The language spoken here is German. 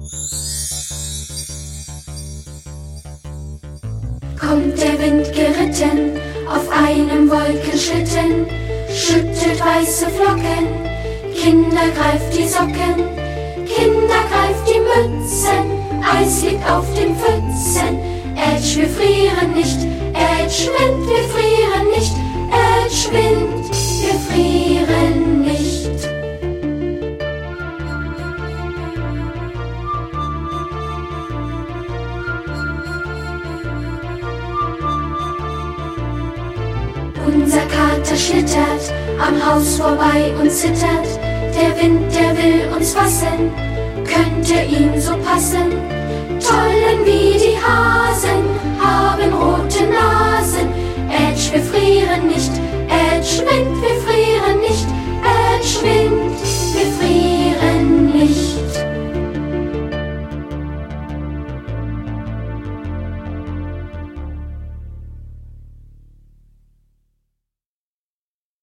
Kommt der Wind geritten auf einem Wolkenschlitten, schüttet weiße Flocken, Kinder greift die Socken, Kinder greift die Mützen, Eis liegt auf den Pfützen. Ätsch, wir frieren nicht, Ätsch, Wind, wir frieren nicht, Ätsch, Wind, wir frieren nicht. Unser Kater schlittert am Haus vorbei und zittert. Der Wind, der will uns fassen, könnte ihm so passen. Tollen wie die Hasen, haben rote Nasen. Ätsch, wir frieren nicht, Ätsch, Wind, wir frieren nicht, Ätsch, Wind.